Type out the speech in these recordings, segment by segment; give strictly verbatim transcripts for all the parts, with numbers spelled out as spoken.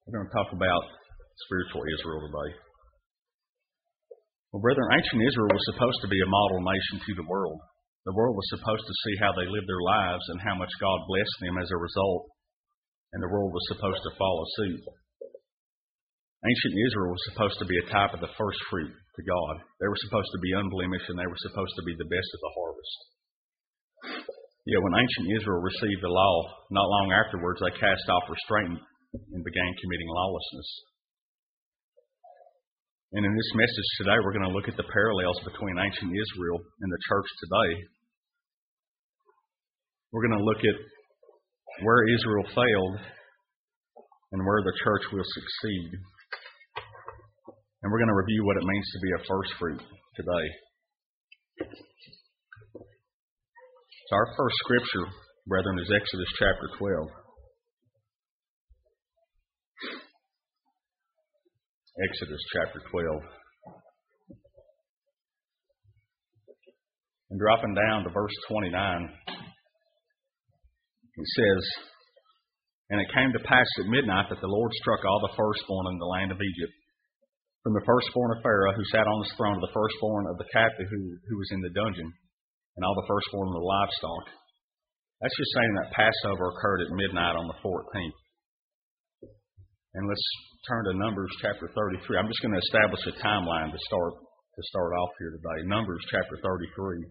We're going to talk about spiritual Israel today. Well, brethren, ancient Israel was supposed to be a model nation to the world. The world was supposed to see how they lived their lives and how much God blessed them as a result, and the world was supposed to follow suit. Ancient Israel was supposed to be a type of the first fruit to God. They were supposed to be unblemished, and they were supposed to be the best of the harvest. Yet when ancient Israel received the law, not long afterwards they cast off restraint and began committing lawlessness. And in this message today, we're going to look at the parallels between ancient Israel and the church today. We're going to look at where Israel failed and where the church will succeed. And we're going to review what it means to be a first fruit today. So our first scripture, brethren, is Exodus chapter twelve. Exodus chapter twelve. And dropping down to verse twenty-nine, it says, "And it came to pass at midnight that the Lord struck all the firstborn in the land of Egypt, from the firstborn of Pharaoh who sat on his throne to the firstborn of the captive who, who was in the dungeon, and all the firstborn of the livestock." That's just saying that Passover occurred at midnight on the fourteenth. And let's turn to Numbers chapter thirty-three. I'm just going to establish a timeline to start to start off here today. Numbers chapter thirty-three.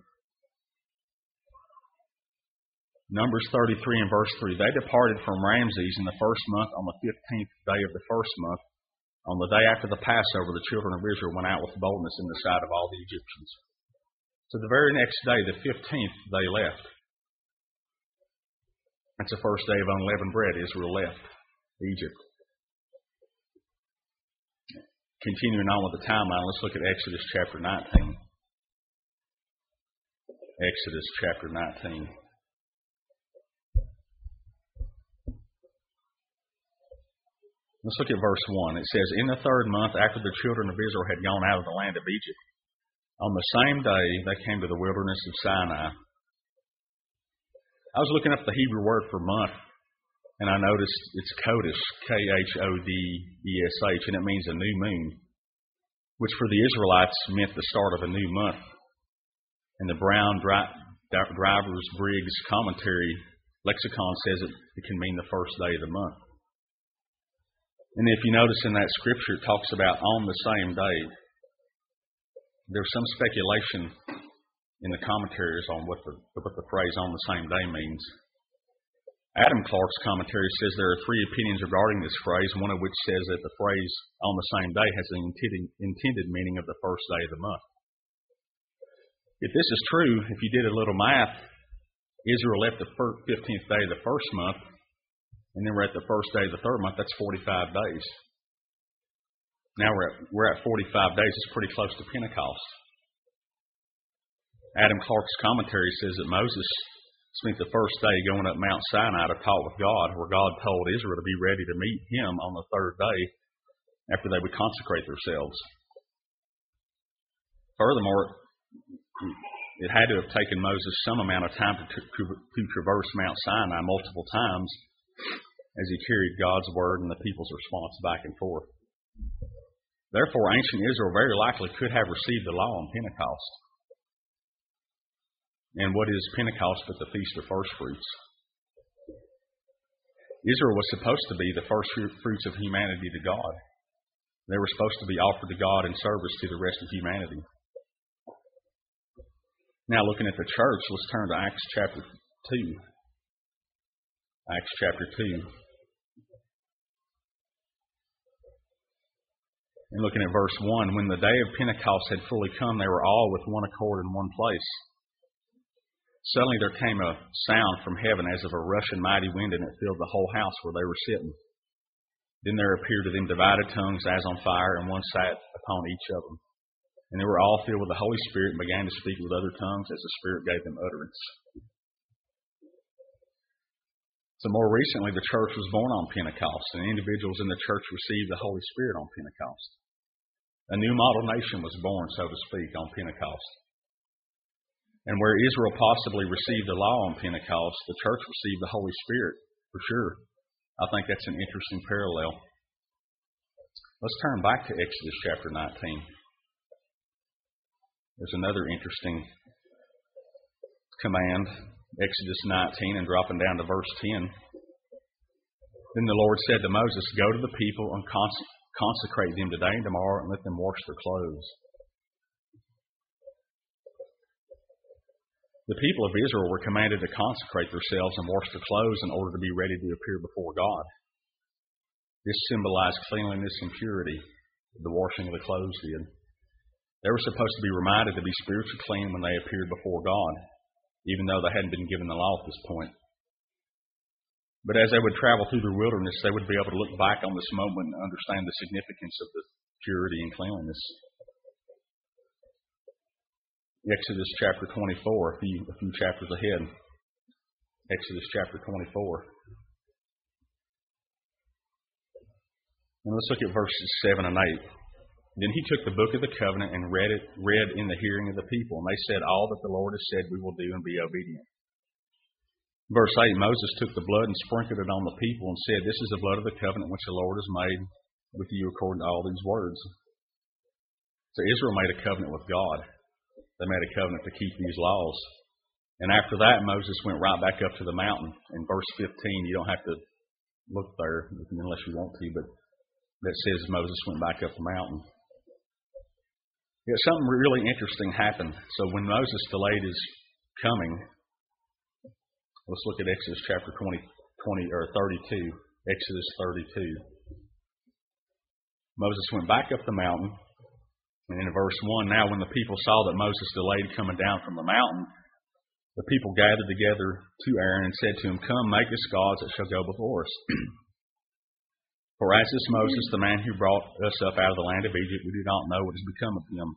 Numbers thirty-three and verse three. "They departed from Ramses in the first month on the fifteenth day of the first month. On the day after the Passover, the children of Israel went out with boldness in the sight of all the Egyptians." So the very next day, the fifteenth, they left. That's the first day of unleavened bread. Israel left Egypt. Continuing on with the timeline, let's look at Exodus chapter nineteen. Exodus chapter nineteen. Let's look at verse one. It says, "In the third month, after the children of Israel had gone out of the land of Egypt, on the same day they came to the wilderness of Sinai." I was looking up the Hebrew word for month, and I noticed it's Chodesh, K H O D E S H, and it means a new moon, which for the Israelites meant the start of a new month. And the Brown Drivers Briggs commentary lexicon says it, it can mean the first day of the month. And if you notice in that scripture, it talks about on the same day. There's some speculation in the commentaries on what the, what the phrase on the same day means. Adam Clark's commentary says there are three opinions regarding this phrase, one of which says that the phrase on the same day has the intended, intended meaning of the first day of the month. If this is true, if you did a little math, Israel left the fifteenth day of the first month, and then we're at the first day of the third month. That's forty-five days. Now we're at, we're at forty-five days. It's pretty close to Pentecost. Adam Clark's commentary says that Moses spent the first day going up Mount Sinai to talk with God, where God told Israel to be ready to meet him on the third day after they would consecrate themselves. Furthermore, it had to have taken Moses some amount of time to, to, to traverse Mount Sinai multiple times as he carried God's word and the people's response back and forth. Therefore, ancient Israel very likely could have received the law on Pentecost. And what is Pentecost but the Feast of First Fruits? Israel was supposed to be the first fruits of humanity to God. They were supposed to be offered to God in service to the rest of humanity. Now, looking at the church, let's turn to Acts chapter two. Acts chapter two. And looking at verse one, "When the day of Pentecost had fully come, they were all with one accord in one place. Suddenly there came a sound from heaven as of a rushing mighty wind, and it filled the whole house where they were sitting. Then there appeared to them divided tongues as on fire, and one sat upon each of them. And they were all filled with the Holy Spirit and began to speak with other tongues as the Spirit gave them utterance." So more recently, the church was born on Pentecost, and individuals in the church received the Holy Spirit on Pentecost. A new model nation was born, so to speak, on Pentecost. And where Israel possibly received the law on Pentecost, the church received the Holy Spirit, for sure. I think that's an interesting parallel. Let's turn back to Exodus chapter nineteen. There's another interesting command, Exodus nineteen, and dropping down to verse ten. Then the Lord said to Moses, "Go to the people and cons- consecrate them today and tomorrow, and let them wash their clothes." The people of Israel were commanded to consecrate themselves and wash their clothes in order to be ready to appear before God. This symbolized cleanliness and purity, the washing of the clothes did. They were supposed to be reminded to be spiritually clean when they appeared before God, even though they hadn't been given the law at this point. But as they would travel through the wilderness, they would be able to look back on this moment and understand the significance of the purity and cleanliness. Exodus chapter twenty-four, a few, a few chapters ahead. Exodus chapter twenty-four. And let's look at verses seven and eight. Then he took the book of the covenant and read it, read in the hearing of the people. And they said, "All that the Lord has said we will do, and be obedient." Verse eight, Moses took the blood and sprinkled it on the people and said, "This is the blood of the covenant which the Lord has made with you according to all these words." So Israel made a covenant with God. They made a covenant to keep these laws. And after that, Moses went right back up to the mountain. In verse fifteen, you don't have to look there unless you want to, but that says Moses went back up the mountain. Yet something really interesting happened. So when Moses delayed his coming, let's look at Exodus chapter twenty, twenty or thirty-two. Exodus thirty-two. Moses went back up the mountain, and in verse one, now when the people saw that Moses delayed coming down from the mountain, the people gathered together to Aaron and said to him, "Come, make us gods that shall go before us. For as is Moses, the man who brought us up out of the land of Egypt, we do not know what has become of him."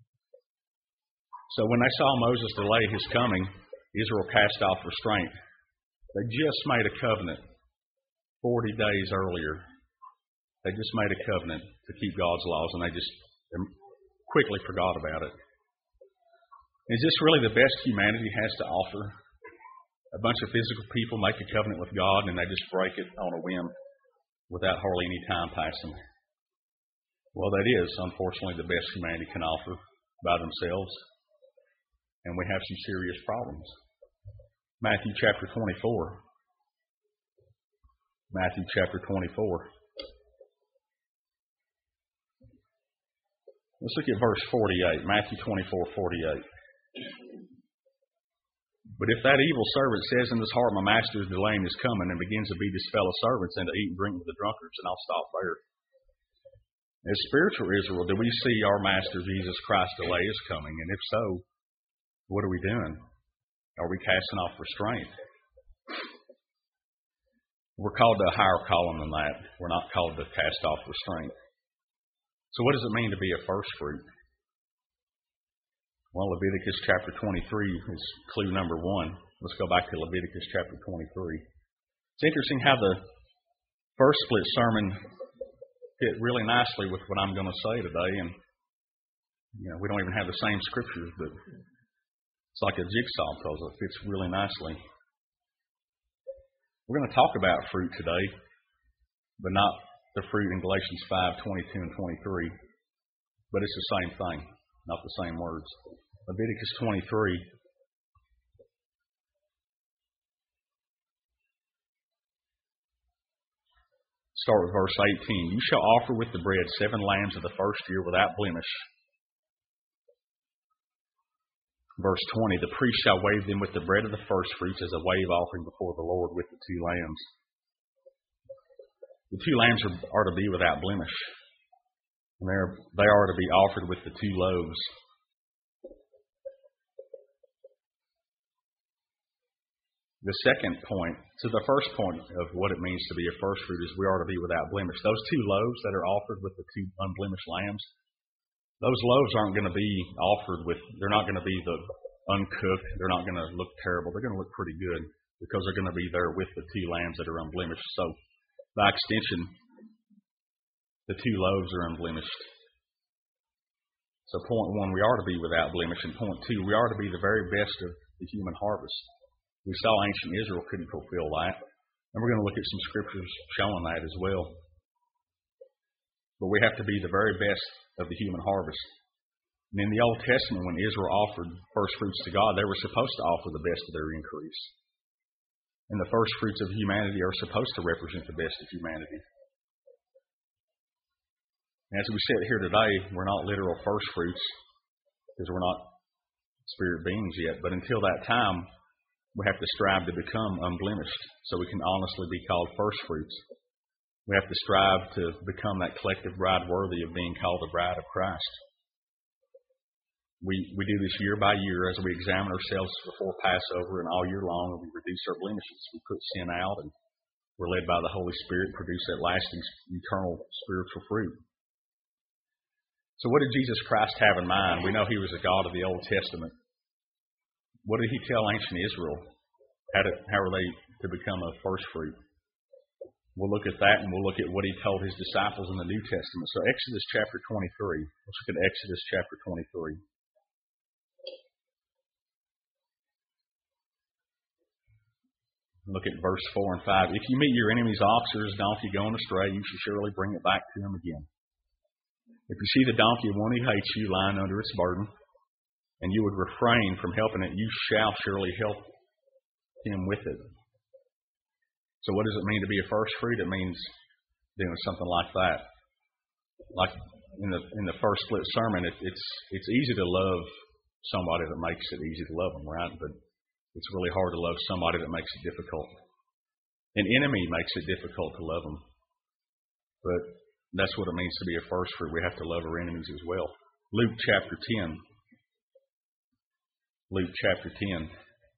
So when they saw Moses delay his coming, Israel cast off restraint. They just made a covenant forty days earlier. They just made a covenant to keep God's laws, and they just quickly forgot about it. Is this really the best humanity has to offer? A bunch of physical people make a covenant with God, and they just break it on a whim without hardly any time passing. Well, that is, unfortunately, the best humanity can offer by themselves. And we have some serious problems. Matthew chapter twenty-four. Matthew chapter twenty-four. Let's look at verse forty-eight. Matthew twenty-four, forty-eight. "But if that evil servant says in his heart, 'My master is delaying his coming,' and begins to beat his fellow servants and to eat and drink with the drunkards," and I'll stop there. As spiritual Israel, do we see our Master Jesus Christ delay his coming? And if so, what are we doing? Are we casting off restraint? We're called to a higher calling than that. We're not called to cast off restraint. So what does it mean to be a first fruit? Well, Leviticus chapter twenty-three is clue number one. Let's go back to Leviticus chapter twenty-three. It's interesting how the first split sermon fit really nicely with what I'm going to say today. And, you know, we don't even have the same scriptures, but it's like a jigsaw puzzle. It fits really nicely. We're going to talk about fruit today, but not the fruit in Galatians five, twenty-two and twenty-three. But it's the same thing, not the same words. Leviticus twenty-three. Start with verse eighteen. "You shall offer with the bread seven lambs of the first year without blemish." Verse twenty. "The priest shall wave them with the bread of the first fruits as a wave offering before the Lord with the two lambs." The two lambs are, are to be without blemish. And they are to be offered with the two loaves. The second point, so the first point of what it means to be a first fruit is we are to be without blemish. Those two loaves that are offered with the two unblemished lambs, those loaves aren't going to be offered with, they're not going to be the uncooked, they're not going to look terrible, they're going to look pretty good because they're going to be there with the two lambs that are unblemished. So, by extension, the two loaves are unblemished. So point one, we are to be without blemish. And point two, we are to be the very best of the human harvest. We saw ancient Israel couldn't fulfill that. And we're going to look at some scriptures showing that as well. But we have to be the very best of the human harvest. And in the Old Testament, when Israel offered first fruits to God, they were supposed to offer the best of their increase. And the first fruits of humanity are supposed to represent the best of humanity. And as we sit here today, we're not literal first fruits because we're not spirit beings yet. But until that time, we have to strive to become unblemished so we can honestly be called first fruits. We have to strive to become that collective bride worthy of being called the bride of Christ. We we do this year by year as we examine ourselves before Passover and all year long, and we reduce our blemishes. We put sin out, and we're led by the Holy Spirit to produce that lasting, eternal spiritual fruit. So what did Jesus Christ have in mind? We know He was a God of the Old Testament. What did He tell ancient Israel? How, to, how are they to become a first fruit? We'll look at that, and we'll look at what He told His disciples in the New Testament. So Exodus chapter twenty-three. Let's look at Exodus chapter twenty-three. Look at verse four and five. If you meet your enemy's ox or his donkey going astray, you shall surely bring it back to him again. If you see the donkey of one who hates you lying under its burden, and you would refrain from helping it, you shall surely help him with it. So what does it mean to be a first fruit? It means doing something like that. Like in the in the first split sermon, it, it's it's easy to love somebody that makes it easy to love them, right? But it's really hard to love somebody that makes it difficult. An enemy makes it difficult to love them. But that's what it means to be a first fruit. We have to love our enemies as well. Luke chapter ten. Luke chapter ten.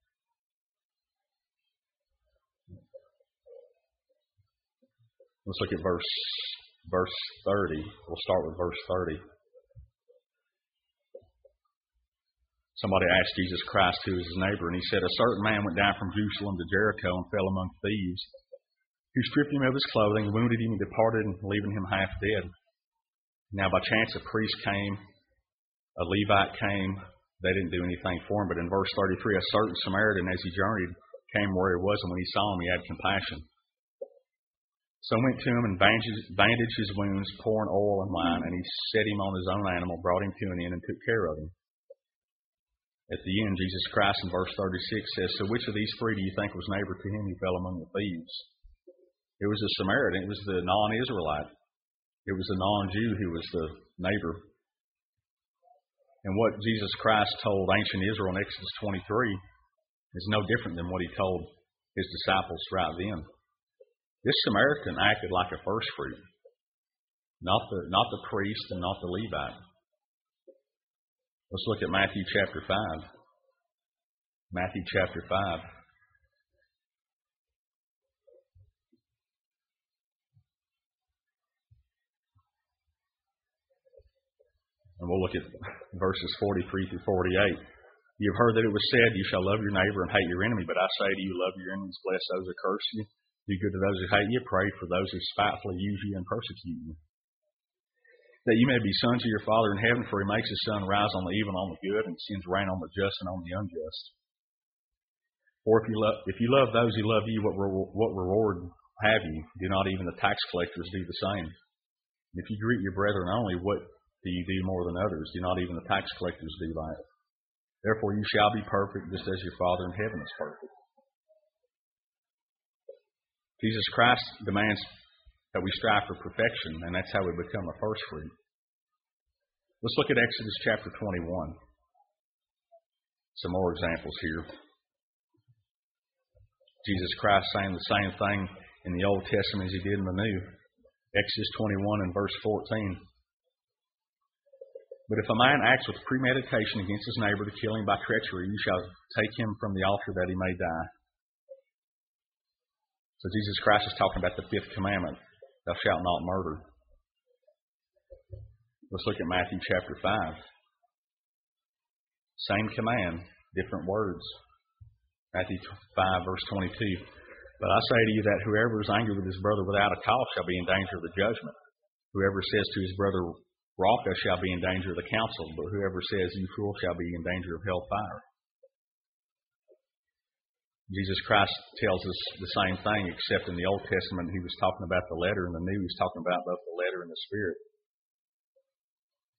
Let's look at verse verse thirty. We'll start with verse thirty. Somebody asked Jesus Christ who was his neighbor, and he said, a certain man went down from Jerusalem to Jericho and fell among thieves, who stripped him of his clothing, wounded him, and departed, leaving him half dead. Now by chance a priest came, a Levite came. They didn't do anything for him. But in verse thirty-three, a certain Samaritan, as he journeyed, came where he was, and when he saw him, he had compassion. So went to him and bandaged, bandaged his wounds, pouring oil and wine, and he set him on his own animal, brought him to an inn, and took care of him. At the end, Jesus Christ in verse thirty-six says, so which of these three do you think was neighbor to him who fell among the thieves? It was the Samaritan. It was the non-Israelite. It was the non-Jew who was the neighbor. And what Jesus Christ told ancient Israel in Exodus twenty-three is no different than what He told His disciples right then. This Samaritan acted like a first fruit, not the, not the priest and not the Levite. Let's look at Matthew chapter five. Matthew chapter five. And we'll look at verses forty-three through forty-eight. You have heard that it was said, you shall love your neighbor and hate your enemy. But I say to you, love your enemies, bless those who curse you, do good to those who hate you, pray for those who spitefully use you and persecute you, that you may be sons of your Father in heaven, for He makes His sun rise on the evil and on the good, and sends rain on the just and on the unjust. For if you love, if you love those who love you, what, re- what reward have you? Do not even the tax collectors do the same? And if you greet your brethren only, what do you do more than others? Do not even the tax collectors do that? Therefore you shall be perfect, just as your Father in heaven is perfect. Jesus Christ demands that we strive for perfection, and that's how we become a first fruit. Let's look at Exodus chapter twenty-one. Some more examples here. Jesus Christ saying the same thing in the Old Testament as He did in the New. Exodus twenty-one and verse fourteen. But if a man acts with premeditation against his neighbor to kill him by treachery, you shall take him from the altar that he may die. So Jesus Christ is talking about the fifth commandment. Thou shalt not murder. Let's look at Matthew chapter five. Same command, different words. Matthew five, verse twenty-two. But I say to you that whoever is angry with his brother without a cause shall be in danger of the judgment. Whoever says to his brother, Raka, shall be in danger of the council. But whoever says, you fool, shall be in danger of hellfire. Jesus Christ tells us the same thing, except in the Old Testament He was talking about the letter, and the New He's talking about both the letter and the Spirit.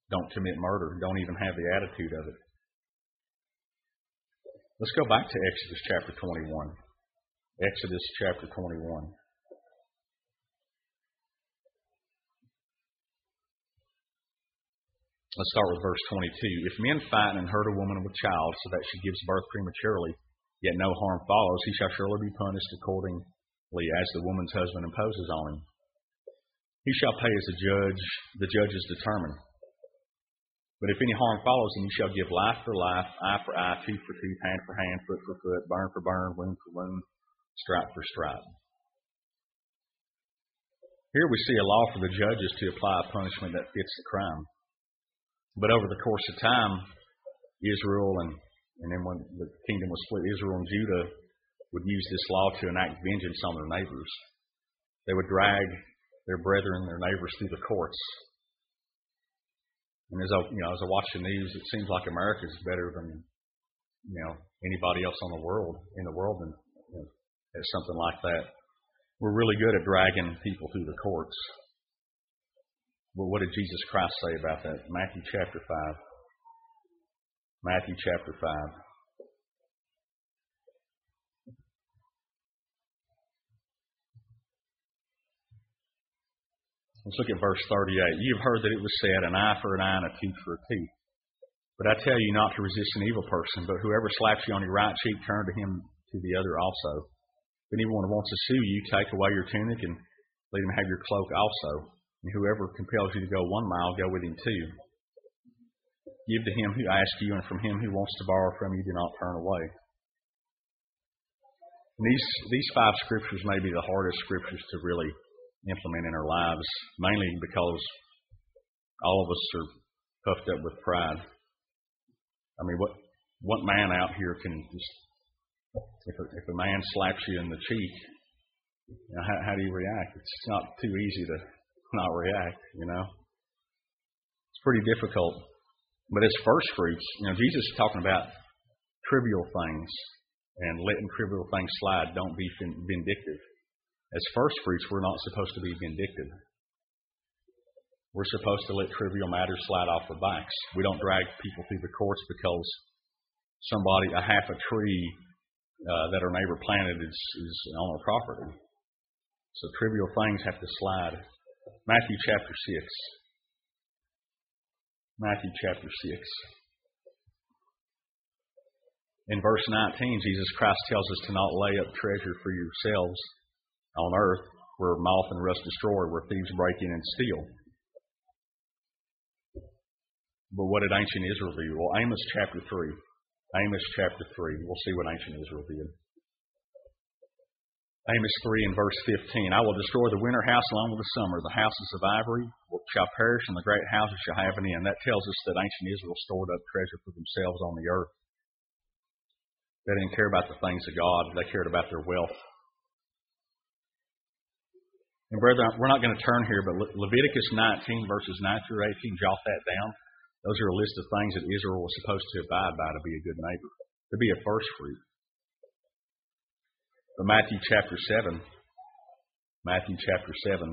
Don't commit murder. Don't even have the attitude of it. Let's go back to Exodus chapter twenty-one. Exodus chapter twenty-one. Let's start with verse twenty-two. If men fight and hurt a woman with child so that she gives birth prematurely, yet no harm follows, he shall surely be punished accordingly as the woman's husband imposes on him. He shall pay as the judge, the judges determine. But if any harm follows him, he shall give life for life, eye for eye, tooth for tooth, hand for hand, foot for foot, burn for burn, wound for wound, stripe for stripe. Here we see a law for the judges to apply a punishment that fits the crime. But over the course of time, Israel and, and then when the kingdom was split, Israel and Judah would use this law to enact vengeance on their neighbors. They would drag their brethren, their neighbors, through the courts. And as I, you know, as I watch the news, it seems like America is better than, you know, anybody else on the world in the world than, you know, at something like that. We're really good at dragging people through the courts. But what did Jesus Christ say about that? Matthew chapter five. Matthew chapter five. Let's look at verse thirty-eight. You have heard that it was said, an eye for an eye and a tooth for a tooth. But I tell you not to resist an evil person, but whoever slaps you on your right cheek, turn to him to the other also. If anyone wants to sue you, take away your tunic and let him have your cloak also. And whoever compels you to go one mile, go with him two. Give to him who asks you, and from him who wants to borrow from you, do not turn away. And these, these five scriptures may be the hardest scriptures to really implement in our lives, mainly because all of us are puffed up with pride. I mean, what what man out here can just, if a, if a man slaps you in the cheek, you know, how, how do you react? It's not too easy to not react, you know. It's pretty difficult. But as first fruits, you know, Jesus is talking about trivial things and letting trivial things slide. Don't be vindictive. As first fruits, we're not supposed to be vindictive. We're supposed to let trivial matters slide off our backs. We don't drag people through the courts because somebody, a half a tree uh, that our neighbor planted is, is on our property. So trivial things have to slide. Matthew chapter six. Matthew chapter six. In verse nineteen, Jesus Christ tells us to not lay up treasure for yourselves on earth, where moth and rust destroy, where thieves break in and steal. But what did ancient Israel do? Well, Amos chapter three. Amos chapter three. We'll see what ancient Israel did. Amos three and verse fifteen. I will destroy the winter house along with the summer. The houses of ivory shall perish, and the great houses shall have an end. That tells us that ancient Israel stored up treasure for themselves on the earth. They didn't care about the things of God. They cared about their wealth. And brethren, we're not going to turn here, but Le- Leviticus nineteen, verses nine through eighteen, jot that down. Those are a list of things that Israel was supposed to abide by to be a good neighbor, to be a first fruit. But Matthew chapter seven, Matthew chapter seven,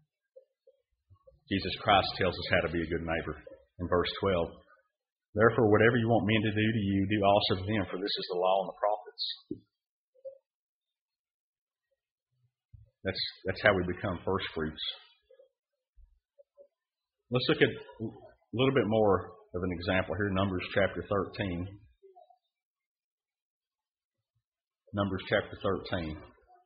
Jesus Christ tells us how to be a good neighbor. In verse twelve, therefore, whatever you want men to do to you, do also to them, for this is the law and the prophets. That's that's how we become first fruits. Let's look at a little bit more of an example here. Numbers chapter thirteen. Numbers chapter thirteen.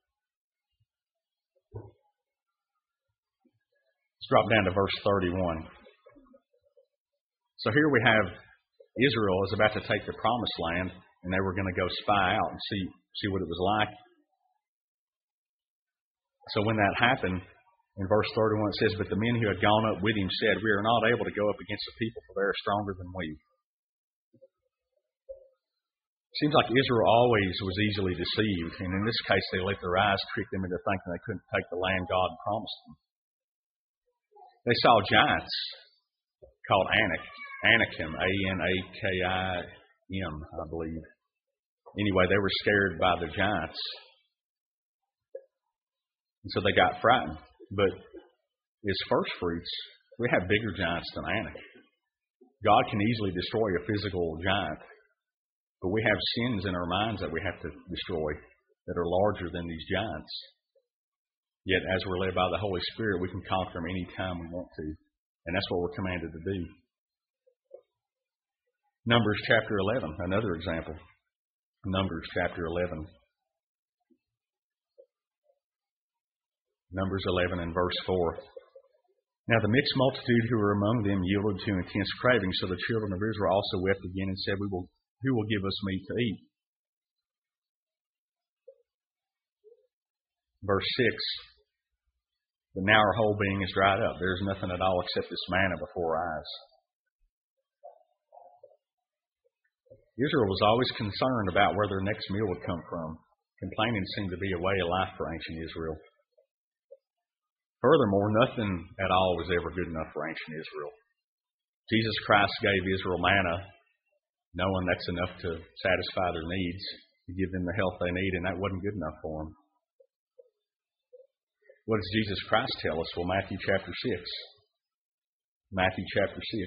Let's drop down to verse thirty-one. So here we have Israel is about to take the promised land, and they were going to go spy out and see see what it was like. So when that happened, in verse thirty-one it says, but the men who had gone up with him said, we are not able to go up against the people, for they are stronger than we. It seems like Israel always was easily deceived, and in this case they let their eyes trick them into thinking they couldn't take the land God promised them. They saw giants called Anak, Anakim, A N A K I M, I believe. Anyway, they were scared by the giants. And so they got frightened. But as first fruits, we have bigger giants than Anak. God can easily destroy a physical giant, but we have sins in our minds that we have to destroy that are larger than these giants. Yet, as we're led by the Holy Spirit, we can conquer them any time we want to. And that's what we're commanded to do. Numbers chapter eleven, another example. Numbers chapter eleven. Numbers eleven and verse four. Now the mixed multitude who were among them yielded to intense craving, so the children of Israel also wept again and said, "We will, who will give us meat to eat?" Verse six. But now our whole being is dried up. There is nothing at all except this manna before our eyes. Israel was always concerned about where their next meal would come from. Complaining seemed to be a way of life for ancient Israel. Furthermore, nothing at all was ever good enough for ancient Israel. Jesus Christ gave Israel manna, knowing that's enough to satisfy their needs, to give them the health they need, and that wasn't good enough for them. What does Jesus Christ tell us? Well, Matthew chapter six. Matthew chapter six.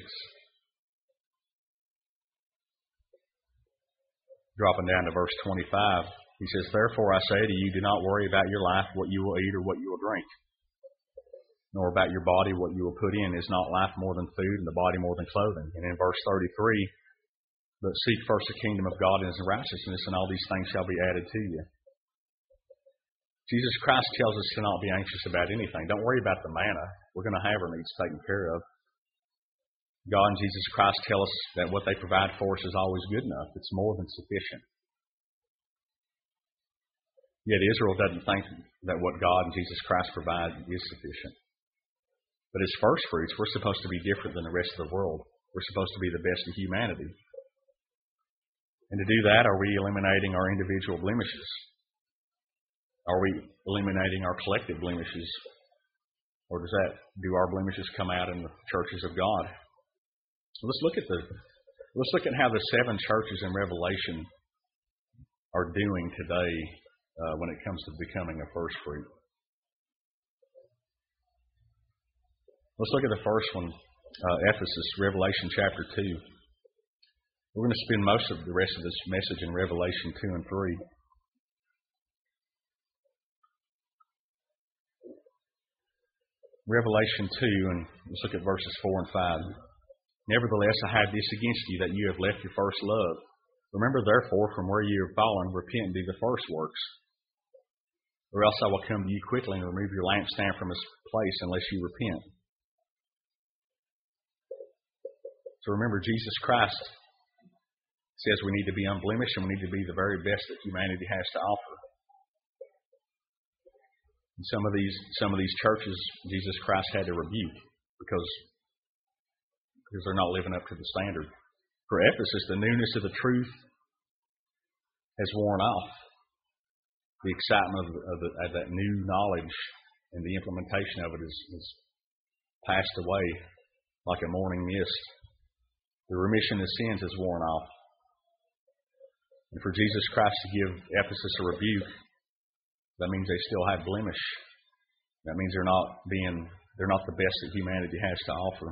Dropping down to verse twenty-five, he says, "Therefore I say to you, do not worry about your life, what you will eat or what you will drink, nor about your body, what you will put in. Is not life more than food, and the body more than clothing?" And in verse thirty-three, "But seek first the kingdom of God and his righteousness, and all these things shall be added to you." Jesus Christ tells us to not be anxious about anything. Don't worry about the manna. We're going to have our needs taken care of. God and Jesus Christ tell us that what they provide for us is always good enough. It's more than sufficient. Yet Israel doesn't think that what God and Jesus Christ provide is sufficient. But as first fruits, we're supposed to be different than the rest of the world. We're supposed to be the best of humanity. And to do that, are we eliminating our individual blemishes? Are we eliminating our collective blemishes? Or does that, do our blemishes come out in the churches of God? So let's look at the let's look at how the seven churches in Revelation are doing today uh, when it comes to becoming a first fruit. Let's look at the first one, uh, Ephesus, Revelation chapter two. We're going to spend most of the rest of this message in Revelation two and three. Revelation two, and let's look at verses four and five. "Nevertheless, I have this against you, that you have left your first love. Remember, therefore, from where you have fallen, repent and do the first works. Or else I will come to you quickly and remove your lampstand from its place unless you repent." So remember, Jesus Christ says we need to be unblemished and we need to be the very best that humanity has to offer. And some of these some of these churches, Jesus Christ had to rebuke because, because they're not living up to the standard. For Ephesus, the newness of the truth has worn off. The excitement of, of, the, of that new knowledge and the implementation of it is, is passed away like a morning mist. The remission of sins has worn off. And for Jesus Christ to give Ephesus a rebuke, that means they still have blemish. That means they're not being, they're not the best that humanity has to offer.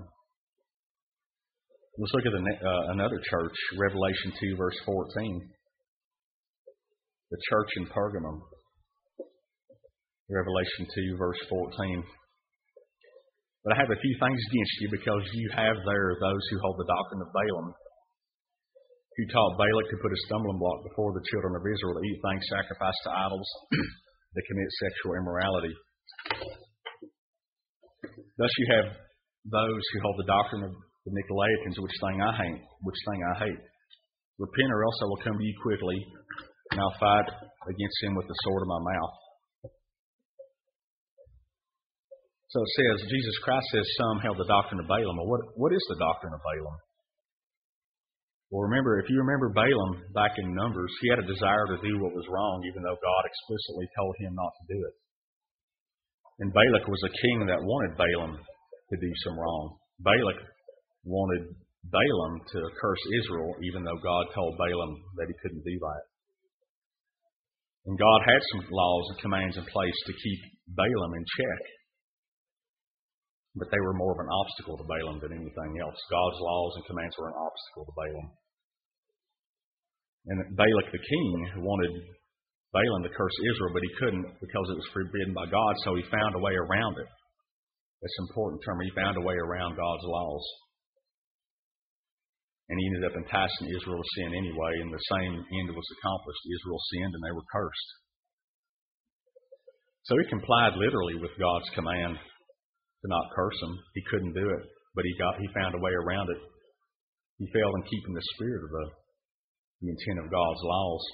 Let's look at the, uh, another church, Revelation two, verse fourteen. The church in Pergamum. Revelation two, verse fourteen. "But I have a few things against you, because you have there those who hold the doctrine of Balaam, who taught Balak to put a stumbling block before the children of Israel to eat things sacrificed to idols, to commit sexual immorality. Thus you have those who hold the doctrine of the Nicolaitans, which thing I hate, which thing I hate. Repent, or else I will come to you quickly, and I'll fight against him with the sword of my mouth." So it says, Jesus Christ says some held the doctrine of Balaam. Well, what, what is the doctrine of Balaam? Well, remember, if you remember Balaam back in Numbers, he had a desire to do what was wrong, even though God explicitly told him not to do it. And Balak was a king that wanted Balaam to do some wrong. Balak wanted Balaam to curse Israel, even though God told Balaam that he couldn't do that. And God had some laws and commands in place to keep Balaam in check. but they were more of an obstacle to Balaam than anything else. God's laws and commands were an obstacle to Balaam. And Balak the king wanted Balaam to curse Israel, but he couldn't because it was forbidden by God, so he found a way around it. That's an important term. He found a way around God's laws. And he ended up enticing Israel to sin anyway, and the same end was accomplished. Israel sinned and they were cursed. So he complied literally with God's command to not curse them. He couldn't do it, but he got he found a way around it. He failed in keeping the spirit of the, the intent of God's laws.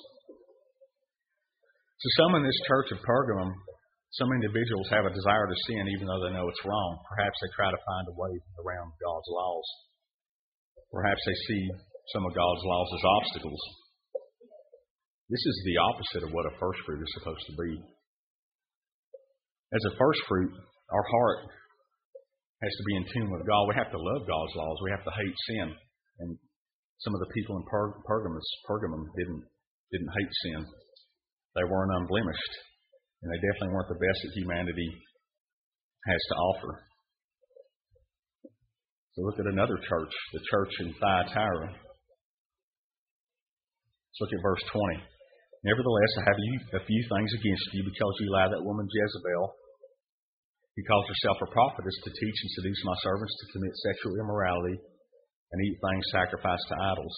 So some in this church of Pergamum, some individuals have a desire to sin even though they know it's wrong. Perhaps they try to find a way around God's laws. Perhaps they see some of God's laws as obstacles. This is the opposite of what a first fruit is supposed to be. As a first fruit, our heart has to be in tune with God. We have to love God's laws. We have to hate sin. And some of the people in per- Pergamum, Pergamum didn't didn't hate sin. They weren't unblemished. And they definitely weren't the best that humanity has to offer. So look at another church, the church in Thyatira. Let's look at verse twenty. Nevertheless, I have you a few things against you because you allow that woman Jezebel, who calls herself a prophetess, to teach and seduce my servants to commit sexual immorality and eat things sacrificed to idols.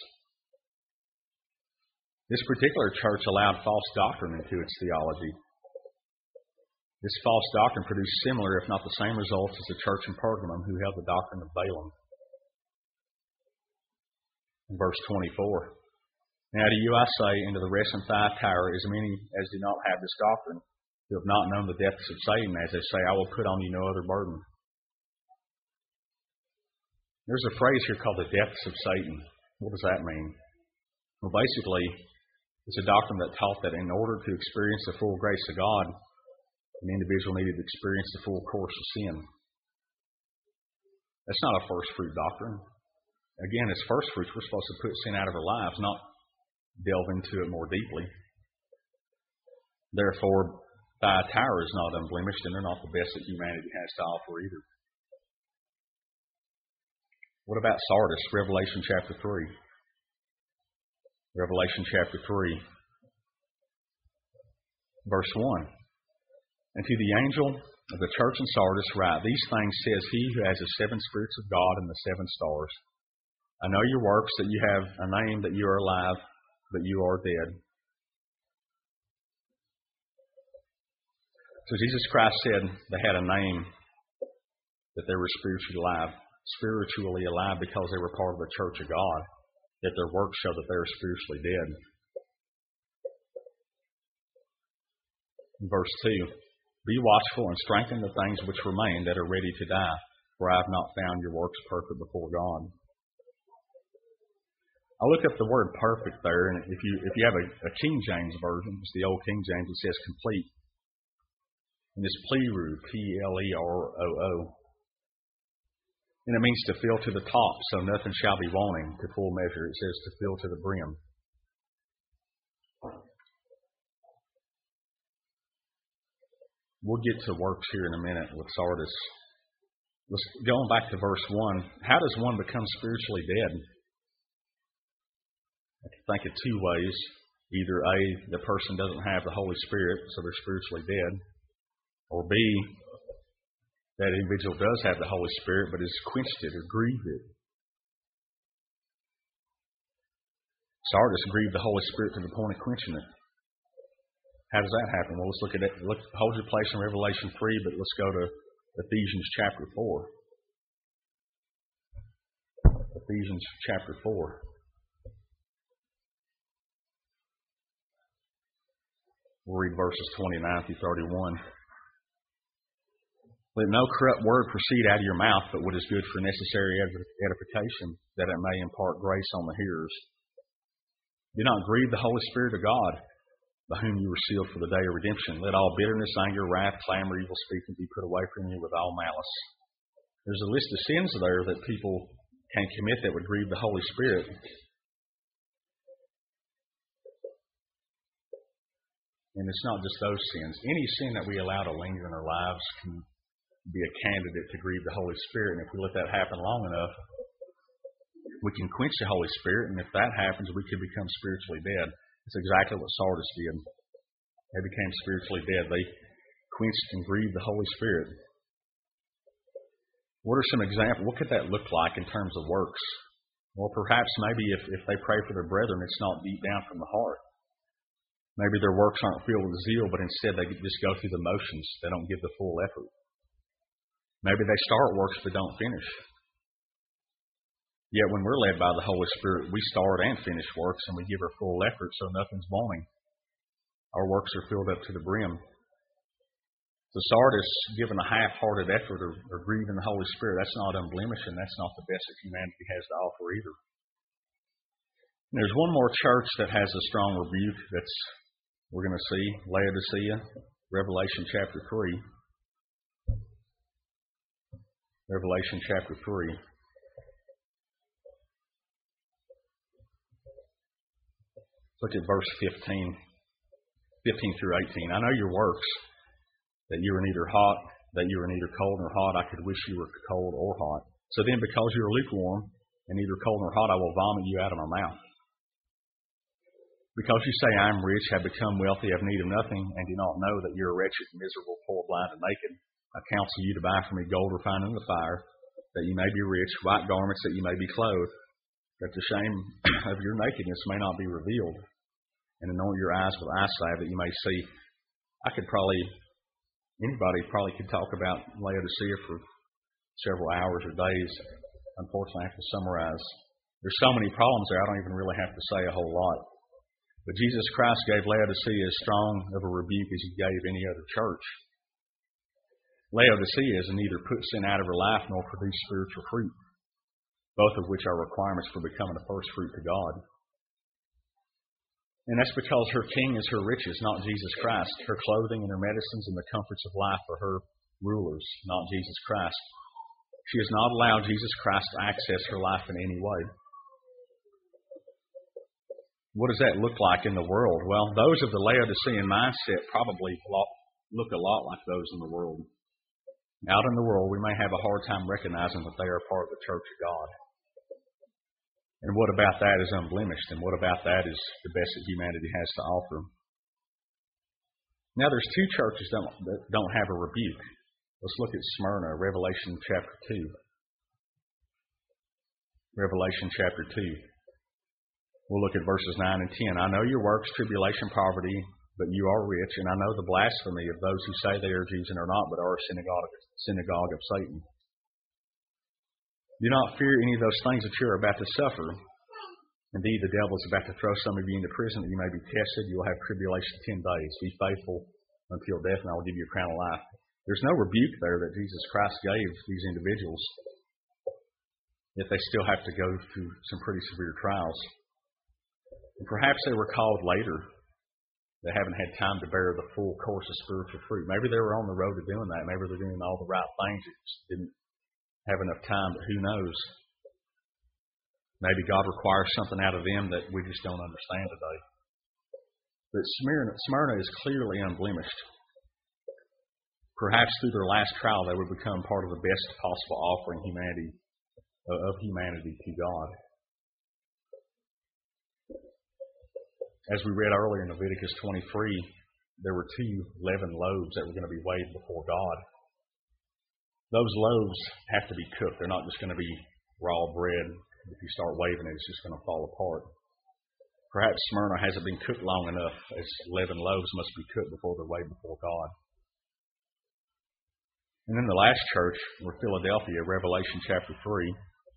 This particular church allowed false doctrine into its theology. This false doctrine produced similar, if not the same, results as the church in Pergamum, who held the doctrine of Balaam. In verse twenty-four. Now to you I say, and to the rest in Thyatira, as many as do not have this doctrine, who have not known the depths of Satan, as they say, I will put on you no other burden. There's a phrase here called the depths of Satan. What does that mean? Well, basically, it's a doctrine that taught that in order to experience the full grace of God, an individual needed to experience the full course of sin. That's not a first fruit doctrine. Again, as first fruits, we're supposed to put sin out of our lives, not delve into it more deeply. Therefore, Thyatira is not unblemished, and they're not the best that humanity has to offer either. What about Sardis? Revelation chapter three. Revelation chapter three, verse one. And to the angel of the church in Sardis write, these things says he who has the seven spirits of God and the seven stars. I know your works, that you have a name, that you are alive, but you are dead. So Jesus Christ said they had a name, that they were spiritually alive. Spiritually alive because they were part of the church of God, yet their works show that they are spiritually dead. Verse two. Be watchful and strengthen the things which remain that are ready to die, for I have not found your works perfect before God. I look up the word perfect there, and if you if you have a, a King James version, it's the old King James, it says complete. And it's pleru, P L E R O O. And it means to fill to the top, so nothing shall be wanting to full measure. It says to fill to the brim. We'll get to works here in a minute with Sardis. Let's, going back to verse one, how does one become spiritually dead? I can think of two ways. Either A, the person doesn't have the Holy Spirit, so they're spiritually dead. Or B, that individual does have the Holy Spirit, but has quenched it or grieved it. Sardis grieved the Holy Spirit to the point of quenching it. How does that happen? Well, let's look at it. Look, hold your place in Revelation three, but let's go to Ephesians chapter four. Ephesians chapter four. We'll read verses twenty-nine through thirty-one. Let no corrupt word proceed out of your mouth, but what is good for necessary edification, that it may impart grace on the hearers. Do not grieve the Holy Spirit of God, by whom you were sealed for the day of redemption. Let all bitterness, anger, wrath, clamor, evil speaking be put away from you with all malice. There's a list of sins there that people can commit that would grieve the Holy Spirit. And it's not just those sins. Any sin that we allow to linger in our lives can be a candidate to grieve the Holy Spirit. And if we let that happen long enough, we can quench the Holy Spirit. And if that happens, we could become spiritually dead. It's exactly what Sardis did. They became spiritually dead. They quenched and grieved the Holy Spirit. What are some examples? What could that look like in terms of works? Well, perhaps maybe if, if they pray for their brethren, it's not deep down from the heart. Maybe their works aren't filled with zeal, but instead they just go through the motions. They don't give the full effort. Maybe they start works but don't finish. Yet when we're led by the Holy Spirit, we start and finish works and we give our full effort so nothing's wanting. Our works are filled up to the brim. The Sardis, given a half-hearted effort or, or grieving the Holy Spirit, that's not unblemished, and that's not the best that humanity has to offer either. And there's one more church that has a strong rebuke that's we're going to see, Laodicea, Revelation chapter three. Revelation chapter three. Look at verse fifteen. fifteen through eighteen. I know your works, that you are neither hot, that you are neither cold nor hot. I could wish you were cold or hot. So then, because you are lukewarm and neither cold nor hot, I will vomit you out of my mouth. Because you say, I am rich, have become wealthy, have need of nothing, and do not know that you are wretched, miserable, poor, blind, and naked, I counsel you to buy from me gold refined in the fire, that you may be rich, white garments that you may be clothed, that the shame of your nakedness may not be revealed, and anoint your eyes with eye salve that you may see. I could probably, anybody probably could talk about Laodicea for several hours or days. Unfortunately, I have to summarize. There's so many problems there, I don't even really have to say a whole lot. But Jesus Christ gave Laodicea as strong of a rebuke as he gave any other church. Laodicea is neither put sin out of her life nor produce spiritual fruit, both of which are requirements for becoming a first fruit to God. And that's because her king is her riches, not Jesus Christ. Her clothing and her medicines and the comforts of life are her rulers, not Jesus Christ. She has not allowed Jesus Christ to access her life in any way. What does that look like in the world? Well, those of the Laodicean mindset probably look a lot like those in the world. Out in the world, we may have a hard time recognizing that they are part of the church of God. And what about that is unblemished? And what about that is the best that humanity has to offer? Now, there's two churches that don't, that don't have a rebuke. Let's look at Smyrna, Revelation chapter two. Revelation chapter two. We'll look at verses nine and ten. I know your works, tribulation, poverty, but you are rich, and I know the blasphemy of those who say they are Jews and are not, but are a synagogue, synagogue of Satan. Do not fear any of those things that you are about to suffer. Indeed, the devil is about to throw some of you into prison that you may be tested. You will have tribulation ten days. Be faithful until death, and I will give you a crown of life. There's no rebuke there that Jesus Christ gave these individuals, yet they still have to go through some pretty severe trials. And perhaps they were called later. They haven't had time to bear the full course of spiritual fruit. Maybe they were on the road to doing that. Maybe they're doing all the right things. They just didn't have enough time, but who knows? Maybe God requires something out of them that we just don't understand today. But Smyrna, Smyrna is clearly unblemished. Perhaps through their last trial, they would become part of the best possible offering humanity of humanity to God. As we read earlier in Leviticus twenty-three, there were two leavened loaves that were going to be weighed before God. Those loaves have to be cooked. They're not just going to be raw bread. If you start waving it, it's just going to fall apart. Perhaps Smyrna hasn't been cooked long enough, as leavened loaves must be cooked before they're weighed before God. And then the last church were Philadelphia, Revelation chapter three.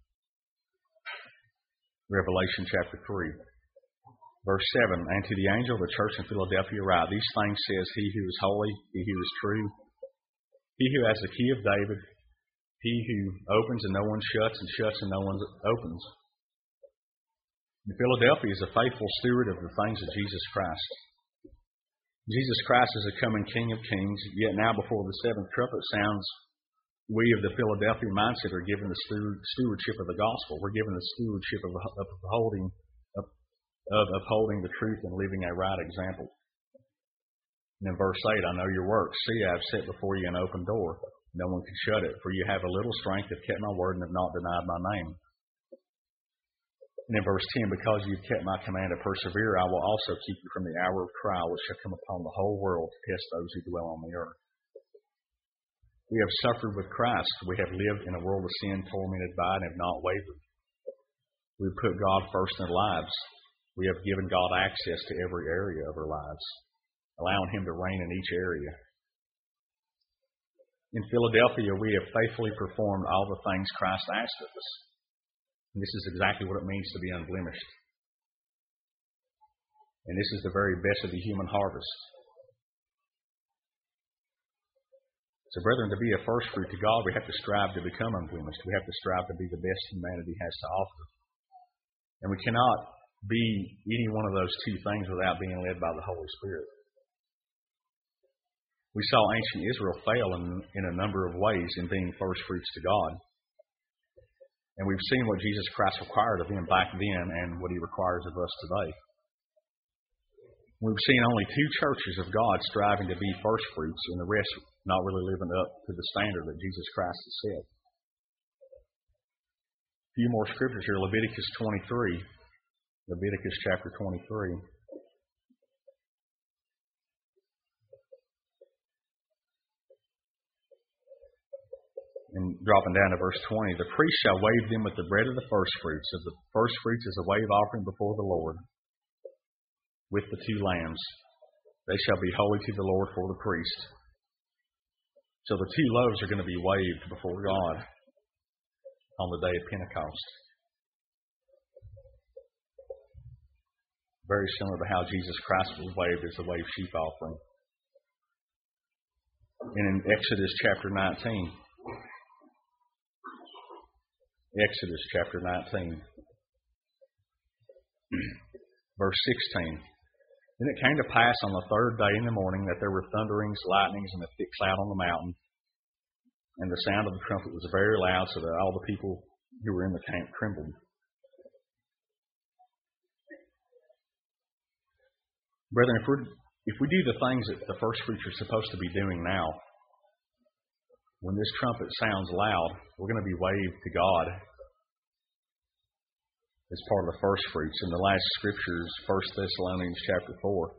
Revelation chapter three. Verse seven, and to the angel of the church in Philadelphia write, these things says he who is holy, he who is true, he who has the key of David, he who opens and no one shuts, and shuts and no one opens. And Philadelphia is a faithful steward of the things of Jesus Christ. Jesus Christ is a coming King of kings, yet now before the seventh trumpet sounds, we of the Philadelphia mindset are given the stewardship of the gospel. We're given the stewardship of, of holding of upholding the truth and living a right example. And in verse eight, I know your works. See, I have set before you an open door, No one can shut it. For you have a little strength, have kept my word, and have not denied my name. And in verse ten, because you've kept my command to persevere, I will also keep you from the hour of trial which shall come upon the whole world to test those who dwell on the earth. We have suffered with Christ. We have lived in a world of sin, tormented by it, and have not wavered. We've put God first in our lives. We have given God access to every area of our lives, allowing Him to reign in each area. In Philadelphia, we have faithfully performed all the things Christ asked of us. And this is exactly what it means to be unblemished. And this is the very best of the human harvest. So, brethren, to be a first fruit to God, we have to strive to become unblemished. We have to strive to be the best humanity has to offer. And we cannot be any one of those two things without being led by the Holy Spirit. We saw ancient Israel fail in, in a number of ways in being first fruits to God. And we've seen what Jesus Christ required of them back then and what He requires of us today. We've seen only two churches of God striving to be first fruits, and the rest not really living up to the standard that Jesus Christ has set. A few more scriptures here. Leviticus twenty-three. Leviticus chapter twenty-three. And dropping down to verse twenty. The priest shall wave them with the bread of the first fruits. Of the first fruits is a wave offering before the Lord, with the two lambs. They shall be holy to the Lord for the priest. So the two loaves are going to be waved before God on the day of Pentecost. Very similar to how Jesus Christ was waved as the wave sheep offering. And in Exodus chapter nineteen, Exodus chapter nineteen, verse sixteen. Then it came to pass on the third day in the morning that there were thunderings, lightnings, and a thick cloud on the mountain. And the sound of the trumpet was very loud, so that all the people who were in the camp trembled. Brethren, if, we're, if we do the things that the first fruits are supposed to be doing now, when this trumpet sounds loud, we're going to be waved to God as part of the first fruits. In the last scriptures, First Thessalonians chapter four.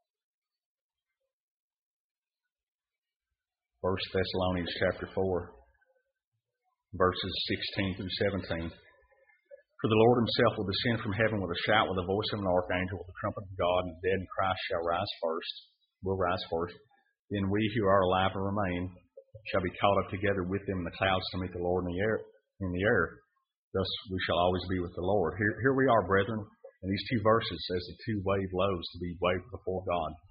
First Thessalonians chapter four, verses sixteen through seventeen. For the Lord Himself will descend from heaven with a shout, with the voice of an archangel, with the trumpet of God, and the dead in Christ shall rise first. Will rise first. Then we who are alive and remain shall be caught up together with them in the clouds to meet the Lord in the air. In the air. Thus we shall always be with the Lord. Here, here we are, brethren, in these two verses says the two wave loaves to be waved before God.